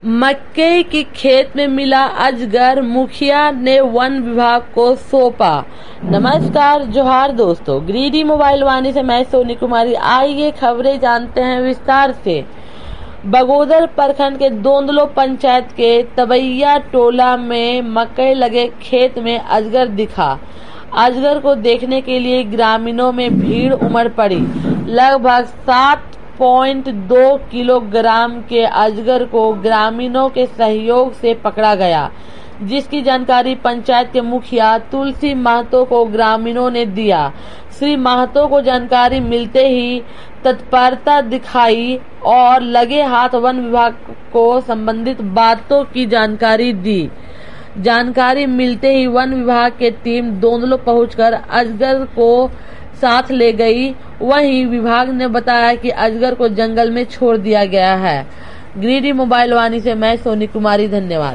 मक्के की खेत में मिला अजगर, मुखिया ने वन विभाग को सौंपा। नमस्कार, जोहार दोस्तों, गिरिडीह मोबाइल वाणी से मैं सोनी कुमारी। आइए खबरें जानते हैं विस्तार से। बगोदर प्रखंड के दोंदलो पंचायत के तबैया टोला में मकई लगे खेत में अजगर दिखा। अजगर को देखने के लिए ग्रामीणों में भीड़ उमड़ पड़ी। लगभग 7.2 किलोग्राम के अजगर को ग्रामीणों के सहयोग से पकड़ा गया, जिसकी जानकारी पंचायत के मुखिया तुलसी महतो को ग्रामीणों ने दिया। श्री महतो को जानकारी मिलते ही तत्परता दिखाई और लगे हाथ वन विभाग को संबंधित बातों की जानकारी दी। जानकारी मिलते ही वन विभाग की टीम दोंदलो पहुंचकर अजगर को साथ ले गई। वहीं विभाग ने बताया कि अजगर को जंगल में छोड़ दिया गया है। गिरिडीह मोबाइल वाणी से मैं सोनी कुमारी, धन्यवाद।